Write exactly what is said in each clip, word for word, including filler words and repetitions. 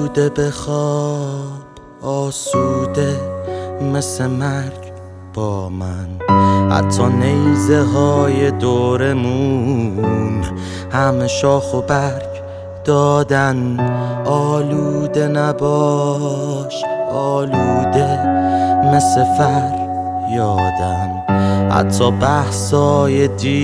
آسوده بخواب، آسوده مثل مرگ با من. حتی نیزه های دورمون همه شاخ و برگ دادن. آلوده نباش، آلوده مثل فریادم. حتی بحثای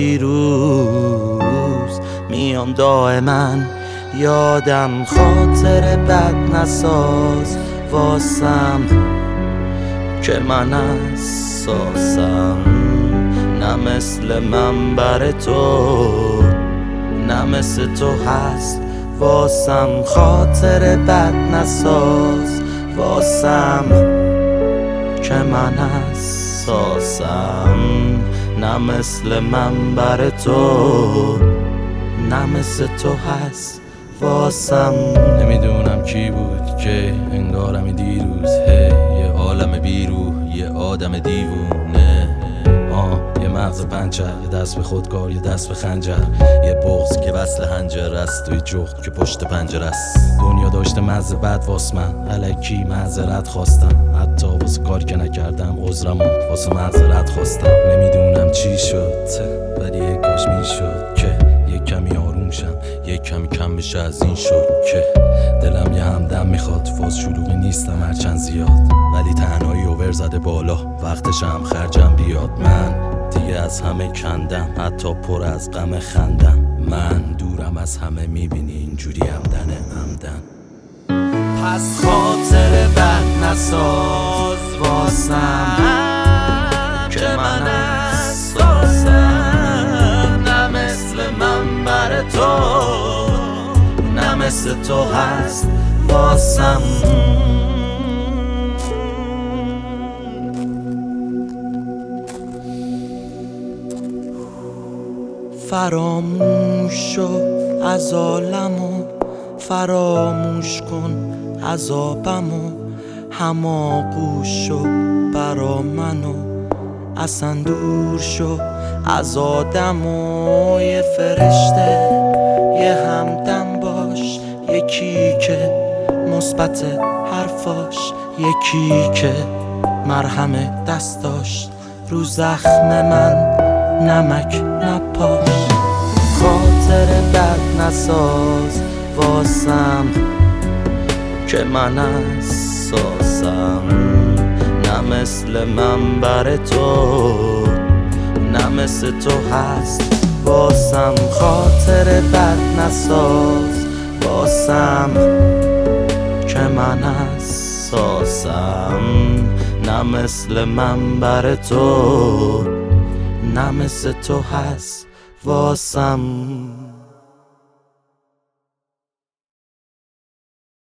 دیروز میام دائما یادم. خاطر بد نساز واسم که من اساسم، نه مثل منبر تو، نه مثل تو هست واسم. خاطر بد نساز واسم که من اساسم، نه مثل منبر تو، نه مثل تو هست واسم. نمیدونم کی بود که انگارم دیروز، هی یه عالم بیروح، یه آدم دیوونه. آه یه مغز پنچر، یه دست به خودکار، یه دست به خنجر، یه بغض که وصل هنجر است و یه جغد که پشت پنجره است. دنیا داشته مزه بد واس من، الکی معذرت خواستم. حتی واسه کاری که نکردم عذرمو واسه معذرت خواستم. نمیدونم چی شد ولی یه کاش میشد که یه کمی آروم شم، یه کمی کم بشه از این شد که دلم یه همدم میخواد. فاز شلوغی نیستم هرچند زیاد، ولی تنهایی اوور زده بالا، وقتشم خرجم بیاد. من دیگه از همه کندم، حتی پر از غم خندم. من دورم از همه میبینی اینجوری همدنه همدن. پس خاطر بد نساز واسم که من اساسم، نه مثل منبر تو، نه مثل تو هست واسم. فراموش شو از عالمو، فراموش کن عذابمو. هماغوش شو برا منو، اصلا دور شو از آدمو. یه فرشته یه همدم باش، یکی که مثبت حرفاش، یکی که مرهم دست داشت رو زخم من نمک نپاش. خاطر بد نساز واسم که من اساسم، نه مثل منبر تو، نه مثل تو هست واسم. خاطر بد نساز واسم که من اساسم، نه مثل منبر تو، نه مثل تو هست واسم.